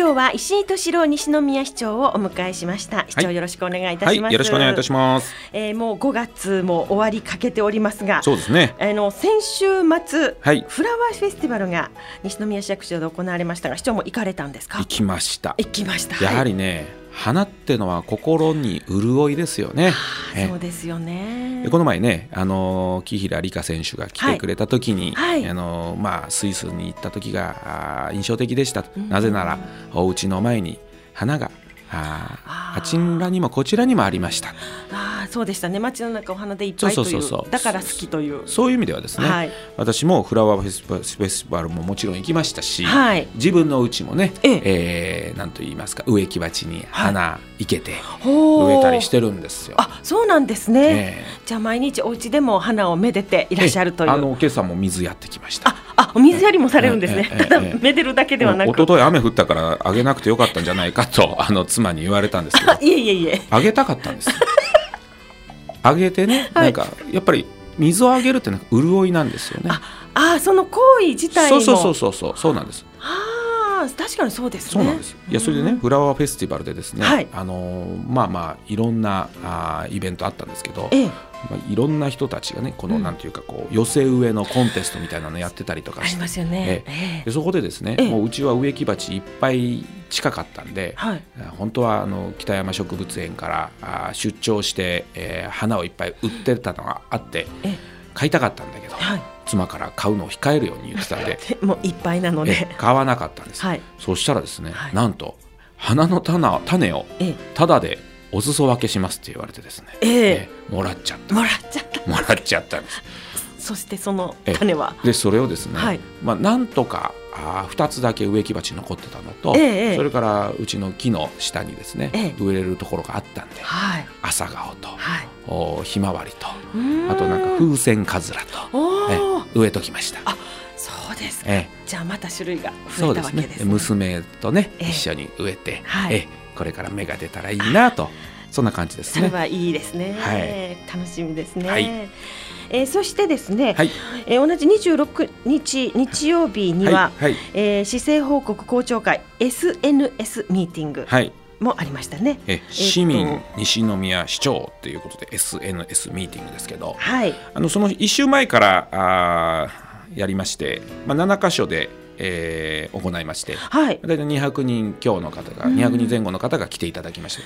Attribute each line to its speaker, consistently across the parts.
Speaker 1: 今日は石井敏郎西宮市長をお迎えしました。市長、よろしくお願いいたします。
Speaker 2: よろしくお願いいたします。
Speaker 1: もう5月も終わりかけておりますが、
Speaker 2: そうですね、
Speaker 1: 先週末、
Speaker 2: はい、
Speaker 1: フラワーフェスティバルが西宮市役所で行われましたが、市長も行かれたんですか？
Speaker 2: 行きました。
Speaker 1: や
Speaker 2: はりね、花ってのは心に潤いですよね。
Speaker 1: そうですよね。
Speaker 2: この前ね、紀平梨花選手が来てくれた時に、スイスに行った時が印象的でしたと。なぜならお家の前に花があちらにもこちらにもありました。
Speaker 1: そうでしたね。街の中お花でいっぱいという、だから好きという、
Speaker 2: そういう意味ではですね、私もフラワーフェスティバルももちろん行きましたし、自分の家もね、なんと言いますか、植木鉢に花生けて植えたりしてるんですよ。
Speaker 1: そうなんですね。じゃあ毎日お家でも花をめでていらっしゃるという。
Speaker 2: 今朝も水やってきました。
Speaker 1: お水やりもされるんですね。ただめでるだけではなく、
Speaker 2: 一昨日雨降ったからあげなくてよかったんじゃないかと妻に言われたんですけど
Speaker 1: いえ
Speaker 2: あげたかったんですあげてね、なんかやっぱり水をあげるって潤いなんですよね。
Speaker 1: その行為自体も
Speaker 2: そうなんです。
Speaker 1: 確かにそうですね。
Speaker 2: そうなんです。それでね、フラワーフェスティバルでですね、いろんなイベントあったんですけど、いろんな人たちがね、このなんていうか寄せ植えのコンテストみたいなのやってたりとかして、
Speaker 1: ありますよね。
Speaker 2: でそこでですね、もううちは植木鉢いっぱい近かったんで、本当は北山植物園から出張して、花をいっぱい売ってたのがあって買いたかったんだけど、妻から買うのを控えるように言ってたんで
Speaker 1: もういっぱいなので
Speaker 2: 買わなかったんです。そしたらですね、なんと花の種をタダでお裾分けしますって言われてですね、もらっちゃったんです。
Speaker 1: そしてその種は
Speaker 2: でそれをですね、なんとか2つだけ植木鉢残ってたのと、それからうちの木の下にですね、植えれるところがあったんで、朝顔と、ひまわりと、あとなんか風船かずらと、植えときました。
Speaker 1: そうですか。じゃあまた種類が増えたわけですね。
Speaker 2: 娘とね、一緒に植えて、これから芽が出たらいいなと、そんな感じですね。
Speaker 1: それはいいですね。楽しみですね。そしてですね、同じ26日日曜日には、市政報告公聴会 SNS ミーティングもありましたね。
Speaker 2: 市民西宮市長ということで SNS ミーティングですけど、その1週前からやりまして、7カ所で行いまして、だいたい200人強の方が、200人前後の方が来ていただきまして、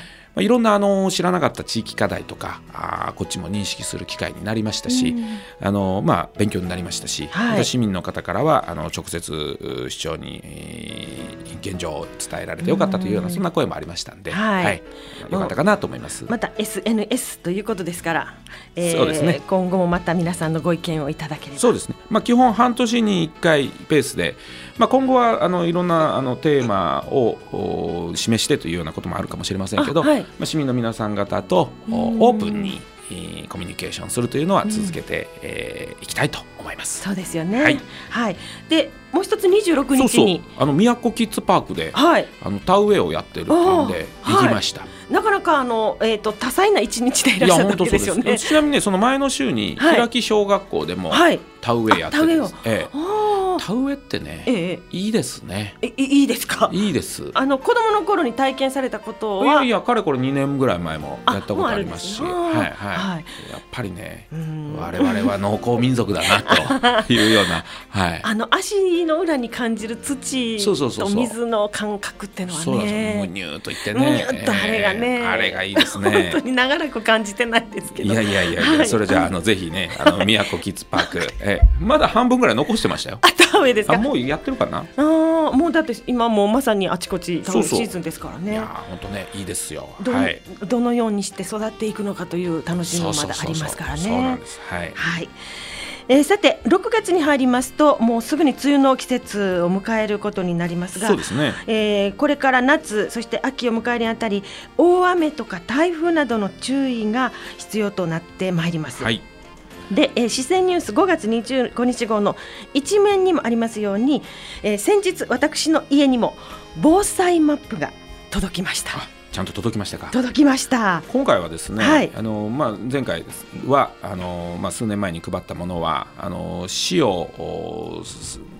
Speaker 2: いろんな知らなかった地域課題とかこっちも認識する機会になりましたし、勉強になりましたし、市民の方からは直接市長に現状を伝えられてよかったというような、そんな声もありましたんで、よかったかなと思います。
Speaker 1: また SNS ということですから、
Speaker 2: そうですね、
Speaker 1: 今後もまた皆さんのご意見をいただければ。
Speaker 2: そうですね、基本半年に1回ペースで、今後はいろんなテーマを示してというようなこともあるかもしれませんけど、市民の皆さん方とオープンにコミュニケーションするというのは続けていきたいと思います。
Speaker 1: そうですよね。でもう一つ26日に
Speaker 2: 宮古キッズパークで田植えをやってるっていうんで行きました。
Speaker 1: なかなか多彩な一日でいらっしゃるわけですよね。
Speaker 2: ちなみにね、その前の週に平木小学校でも田植えやってるんです。田植えってね、いいですね。
Speaker 1: いいですか？
Speaker 2: いいです。
Speaker 1: 子供の頃に体験されたことは？
Speaker 2: いやかれこれ2年ぐらい前もやったことありますし、やっぱりね、我々は農耕民族だなというような、
Speaker 1: 足の裏に感じる土と水の感覚ってのはね、
Speaker 2: むにゅーといってね、あれがいいですね。
Speaker 1: 本当に長らく感じてないですけど、
Speaker 2: いや、それじゃあぜひね、宮古キッズパークまだ半分ぐらい残してましたよ。
Speaker 1: 田植えですか？
Speaker 2: もうやってるかな。
Speaker 1: もうだって今もうまさにあちこち田植えシーズンですからね。
Speaker 2: いや本当ね、いいですよ。
Speaker 1: どのようにして育っていくのかという楽しみもまだありますからね。
Speaker 2: そうなんです。
Speaker 1: さて6月に入りますと、もうすぐに梅雨の季節を迎えることになりますが、
Speaker 2: そうですね、
Speaker 1: これから夏そして秋を迎えるにあたり、大雨とか台風などの注意が必要となってまいります。で、市政ニュース5月25日号の一面にもありますように、先日私の家にも防災マップが届きました。
Speaker 2: ちゃんと届きましたか？
Speaker 1: 届きました。
Speaker 2: 今回はですね、前回は数年前に配ったものは市を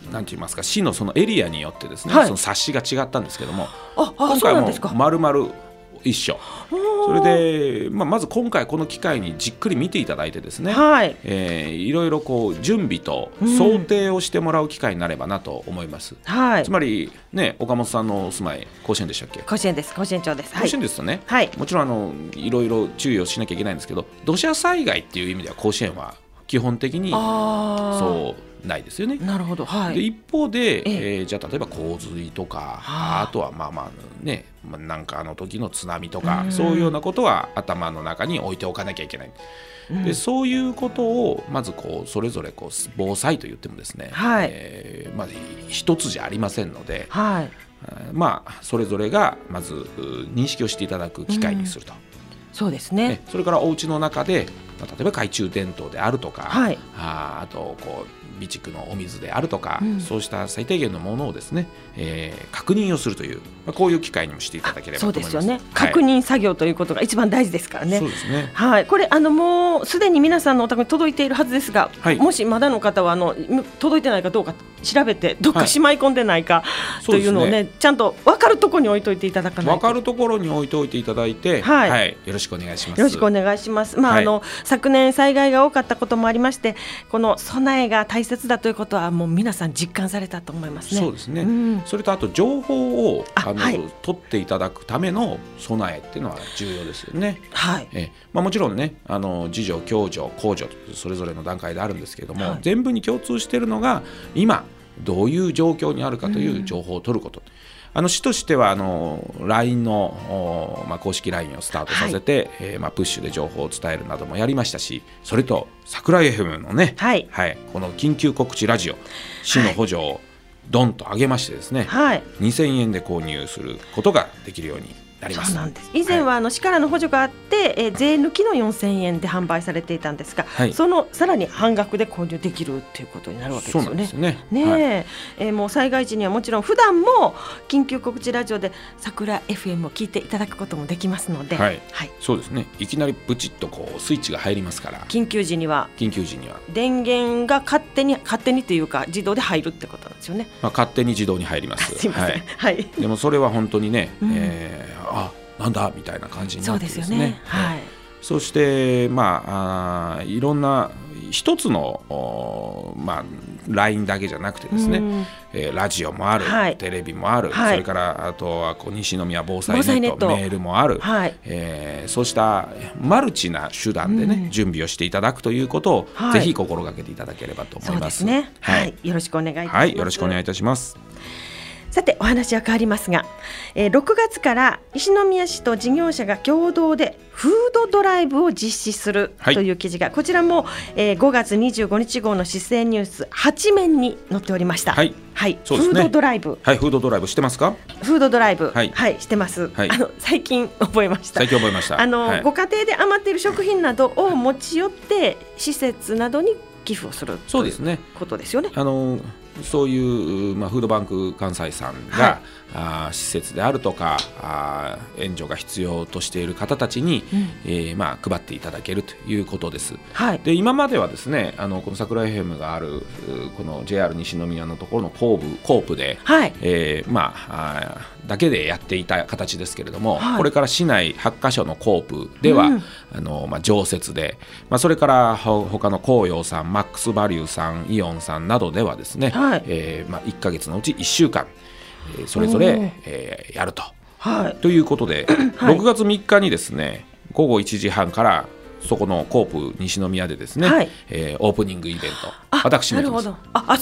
Speaker 2: なんて言いますか、市のそのエリアによってですね、その冊子が違ったんですけども、
Speaker 1: 今回も
Speaker 2: 丸々一緒。それで、まず今回この機会にじっくり見ていただいてですね、いろいろこう準備と想定をしてもらう機会になればなと思います、つまりね、岡本さんのお住まい甲子園でしたっけ？
Speaker 1: 甲子園です。甲子園町です。
Speaker 2: 甲子園ですとね、もちろんいろいろ注意をしなきゃいけないんですけど、土砂災害っていう意味では甲子園は基本的にそうないですよね。
Speaker 1: なるほど、
Speaker 2: で一方で、じゃあ例えば洪水とか、あとはね、なんかの時の津波とか、そういうようなことは頭の中に置いておかなきゃいけない。でそういうことをまずこうそれぞれこう防災と言ってもですね、一つじゃありませんので、それぞれがまず認識をしていただく機会にすると。
Speaker 1: そうですね。
Speaker 2: それからお家の中で、例えば懐中電灯であるとか、あとこう備蓄のお水であるとか、そうした最低限のものをですね、確認をするという、こういう機会にもしていただければと思います。
Speaker 1: そうですよね。確認作業ということが一番大事ですからね。
Speaker 2: そうですね。
Speaker 1: これもうすでに皆さんのお宅に届いているはずですが、もしまだの方は届いてないかどうか調べて、どっかしまい込んでないかというのをね、ちゃんと分かるところに置いといていただかないと。
Speaker 2: 分かるところに置いといていただいて、よろしくお願いします。
Speaker 1: よろしくお願いします。昨年災害が多かったこともありまして、この備えが大切だということはもう皆さん実感されたと思いますね。
Speaker 2: そうですね、それとあと情報を取っていただくための備えっていうのは重要ですよね。もちろんね、自助共助公助それぞれの段階であるんですけれども、全部に共通しているのが今どういう状況にあるかという情報を取ること。市としてはLINE の、公式 LINE をスタートさせて、プッシュで情報を伝えるなどもやりましたし、それと桜 FM のね、この緊急告知ラジオ、市の補助をドンと上げましてですね、2000円で購入することができるようになります。
Speaker 1: そうなんです。以前は市からの補助があって、税抜きの4000円で販売されていたんですが、そのさらに半額で購入できるということになるわけですよね。
Speaker 2: そうなんですね。
Speaker 1: もう災害時にはもちろん普段も緊急告知ラジオで桜 FM を聞いていただくこともできますので、
Speaker 2: そうですね。いきなりブチッとこうスイッチが入りますから、
Speaker 1: 緊急時には電源が勝手にというか自動で入るってことなんですよね。
Speaker 2: 勝手に自動に入ります。
Speaker 1: すいません。
Speaker 2: でもそれは本当にね、なんだみたいな感じになってですね。そしていろんな一つのLINE だけじゃなくてですね、ラジオもある、テレビもある、それからあとは西宮防災ネット、メールもある、そうしたマルチな手段でね、準備をしていただくということを、ぜひ心がけていただければと思います。
Speaker 1: そうですね。よろしくお願いいたします。
Speaker 2: よろしくお願いいたします。
Speaker 1: さてお話は変わりますが、6月から石宮市と事業者が共同でフードドライブを実施するという記事が、こちらも、5月25日号の市政ニュース8面に載っておりました。そうですね。フードドライブ、
Speaker 2: フードドライブしてますか？
Speaker 1: フードドライブ、してます。最近覚えました。ご家庭で余っている食品などを持ち寄って施設などに寄付をするということですよね。
Speaker 2: そういう、フードバンク関西さんが、施設であるとか援助が必要としている方たちに、配っていただけるということです。で今まではですね、この桜 FM があるこの JR 西宮のところのコープで、だけでやっていた形ですけれども、これから市内8カ所のコープでは、常設で、それから他の紅葉さん、マックスバリューさん、イオンさんなどではですね、1ヶ月のうち1週間それぞれ、やると、ということで、6月3日にですね、午後1時半からそこのコープ西宮でですね、オープニングイベント、私も行きます。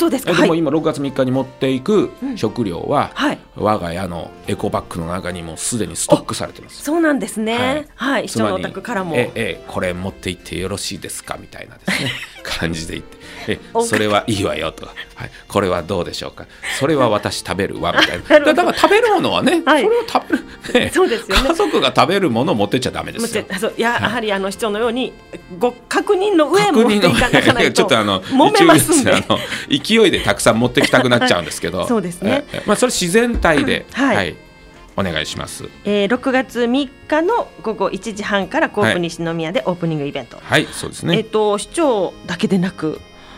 Speaker 1: そうですか。
Speaker 2: でも今6月3日に持っていく食料は、我が家のエコバッグの中にもすでにストックされてます。
Speaker 1: そうなんですね。市長のお宅からも
Speaker 2: これ持って行ってよろしいですかみたいなですね感じで言って、それはいいわよとか、これはどうでしょうか、それは私食べるわみたいなだから食べるものはね、それを食べる、そうですよね。家族が食べるものを持ってっちゃダメですよ。
Speaker 1: やはり市長のようにご確認の上持っていかないと
Speaker 2: ちょっと
Speaker 1: 揉めますんで
Speaker 2: 勢いでたくさん持ってきたくなっちゃうんですけど
Speaker 1: そうですね。
Speaker 2: それ自然体で、お願いします。
Speaker 1: 6月3日の午後1時半からコープ西宮でオープニングイベント。
Speaker 2: そうですね。
Speaker 1: 市長だけでなく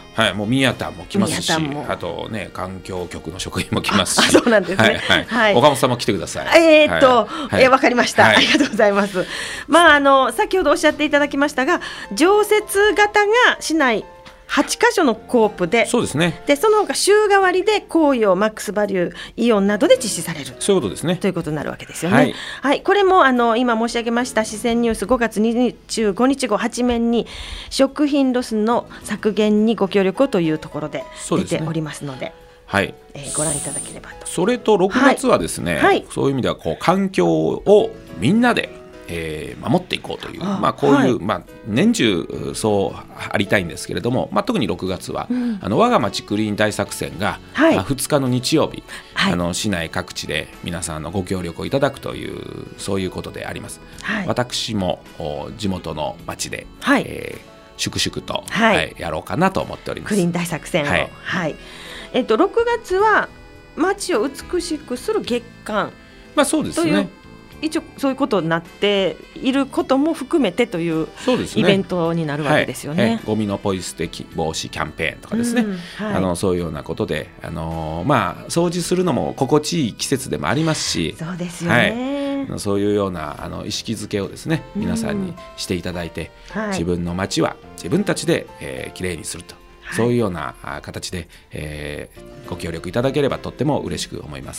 Speaker 2: はい、もう宮田も来ますし、あとね環境局の職員も来ますし、
Speaker 1: そうなんですね。
Speaker 2: 岡本さんも来てください。
Speaker 1: わかりました、ありがとうございます。先ほどおっしゃっていただきましたが、常設型が市内8カ所のコープで、
Speaker 2: そうですね。
Speaker 1: でその他週替わりで紅葉、マックスバリュー、イオンなどで実施される、
Speaker 2: そういうことですね。
Speaker 1: ということになるわけですよね。はい、これも今申し上げました四川ニュース5月25日号8面に食品ロスの削減にご協力をというところで出ておりますので、
Speaker 2: はい、
Speaker 1: ご覧いただければと。
Speaker 2: それと6月はですね、そういう意味では環境をみんなで守っていこうという、こういう、年中そうありたいんですけれども、特に6月は、我が町クリーン大作戦が、2日の日曜日、市内各地で皆さんのご協力をいただくというそういうことであります。私も地元の町で、粛々と、やろうかなと思っております。
Speaker 1: クリーン大作戦を、6月は町を美しくする月間、
Speaker 2: そうですね。
Speaker 1: 一応そういうことになっていることも含めてというイベントになるわけですよね。
Speaker 2: ゴミのポイ捨て防止キャンペーンとかですね、そういうようなことで、掃除するのも心地いい季節でもありますし、
Speaker 1: そうですよね、
Speaker 2: そういうような意識づけをですね、皆さんにしていただいて、自分の街は自分たちできれいにすると、そういうような形で、ご協力いただければとっても嬉しく思います。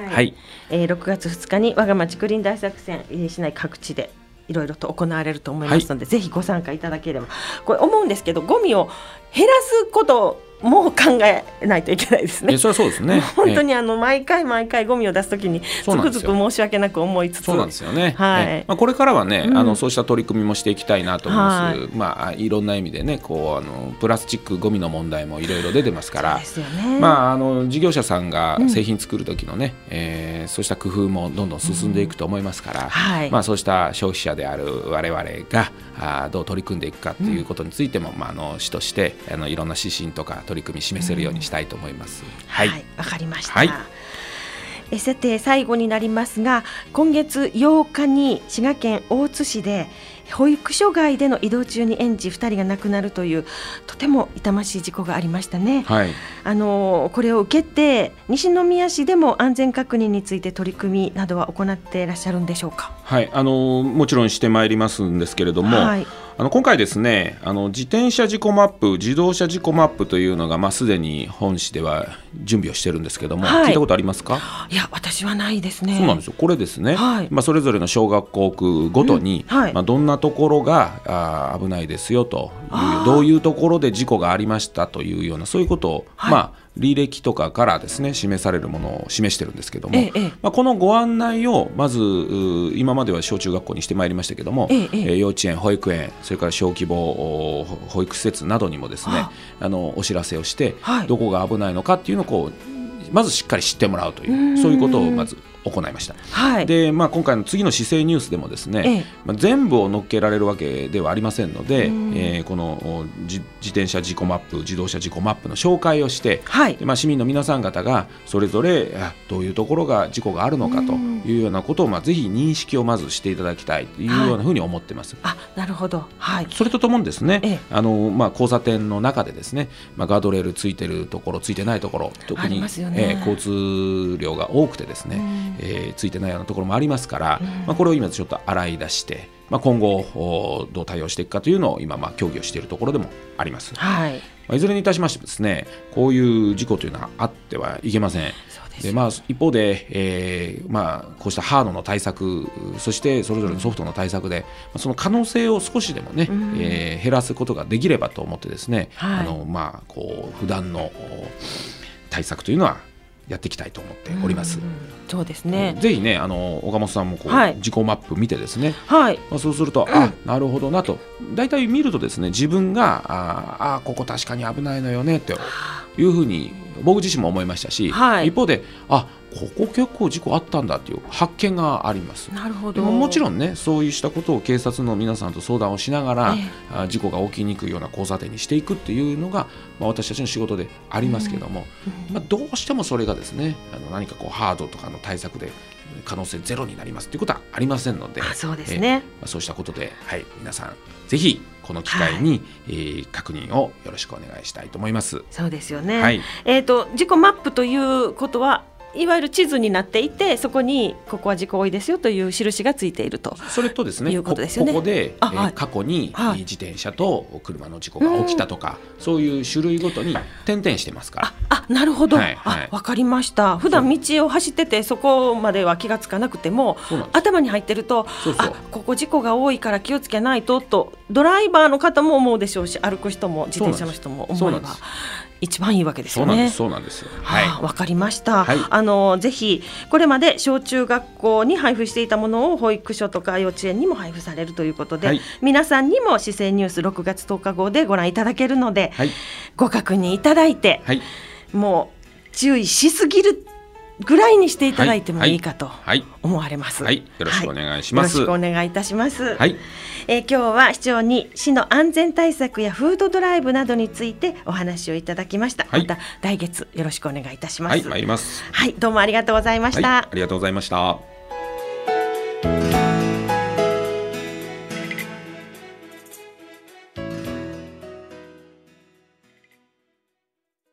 Speaker 1: 6月2日に我が町クリーン大作戦、市内各地でいろいろと行われると思いますので、ぜひご参加いただければ。これ思うんですけど、ゴミを減らすこともう考えないといけないですね。
Speaker 2: それはそうですね。
Speaker 1: 本当に毎回ゴミを出すときにつくづく申し訳なく思いつつ、
Speaker 2: そうなんですよね。これからはね、そうした取り組みもしていきたいなと思います。いろんな意味でね、プラスチックゴミの問題もいろいろ出てますから、事業者さんが製品作る時のね、そうした工夫もどんどん進んでいくと思いますから、そうした消費者である我々がどう取り組んでいくかということについても、市としていろんな指針とか取り組み示せるようにしたいと思います。
Speaker 1: わかりました。さて最後になりますが、今月8日に滋賀県大津市で保育所外での移動中に園児2人が亡くなるというとても痛ましい事故がありましたね。これを受けて西宮市でも安全確認について取り組みなどは行っていらっしゃるんでしょうか。
Speaker 2: もちろんしてまいりますんですけれども、今回ですね、自転車事故マップ、自動車事故マップというのが、すでに本市では準備をしてるんですけども、聞いたことありますか？
Speaker 1: いや、私はないですね。
Speaker 2: そうなんですよ。これですね、それぞれの小学校区ごとに、どんなところが危ないですよという、どういうところで事故がありましたというような、そういうことを、履歴とかからですね示されるものを示してるんですけども、このご案内をまず今までは小中学校にしてまいりましたけども、幼稚園、保育園、それから小規模保育施設などにもですね、お知らせをして、どこが危ないのかっていうのをまずしっかり知ってもらうという、そういうことをまず行いました。で、今回の次の市政ニュースでもですね、全部を乗っけられるわけではありませんので、この自転車事故マップ、自動車事故マップの紹介をして、で市民の皆さん方がそれぞれどういうところが事故があるのかというようなことを、ぜひ認識をまずしていただきたいというようなふうに思っています。
Speaker 1: なるほど。
Speaker 2: それとともにですね、交差点の中でですね、ガードレールついてるところ、ついてないところ、特に、交通量が多くてですね、ついてないようなところもありますから、これを今ちょっと洗い出して、今後どう対応していくかというのを今協議をしているところでもあります。いずれにいたしましてですね、こういう事故というのはあってはいけません。で一方で、こうしたハードの対策、そしてそれぞれのソフトの対策で、その可能性を少しでもね、減らすことができればと思ってですね、普段の対策というのはやっていきたいと思っております。
Speaker 1: そうですね。
Speaker 2: ぜひね、岡本さんも事故マップ見てですね、そうすると、なるほどなと、だいたい見るとですね、自分がここ確かに危ないのよねというふうに僕自身も思いましたし、一方でここ結構事故あったんだという発見があります。
Speaker 1: なるほど。
Speaker 2: でももちろんね、そうしたことを警察の皆さんと相談をしながら、事故が起きにくいような交差点にしていくっていうのが、私たちの仕事でありますけども、どうしてもそれがですね、何かハードとかの対策で可能性ゼロになりますということはありませんので、
Speaker 1: そうですね、
Speaker 2: そうしたことで、皆さんぜひこの機会に、確認をよろしくお願いしたいと思います。
Speaker 1: そうですよね、事故マップということはいわゆる地図になっていて、そこにここは事故多いですよという印がついていると、
Speaker 2: それとですね、
Speaker 1: いうことですよね。
Speaker 2: ここで、過去に自転車と車の事故が起きたとか、そういう種類ごとに点々してますから。
Speaker 1: なるほど、わかりました。普段道を走っててそこまでは気がつかなくても、頭に入ってると、ここ事故が多いから気をつけないとドライバーの方も思うでしょうし、歩く人も自転車の人も思えば一番いいわけですよね。
Speaker 2: そうなんですよ。
Speaker 1: わかりました。ぜひこれまで小中学校に配布していたものを保育所とか幼稚園にも配布されるということで、皆さんにも市政ニュース6月10日号でご覧いただけるので、ご確認いただいて、もう注意しすぎるぐらいにしていただいてもいいかと思われます。
Speaker 2: よろしくお願いします。
Speaker 1: よろしくお願いいたします。今日は市長に市の安全対策やフードドライブなどについてお話をいただきました。また来月よろしくお願いいたします。
Speaker 2: 参ります。
Speaker 1: どうもありがとうございました。
Speaker 2: ありがとうございました。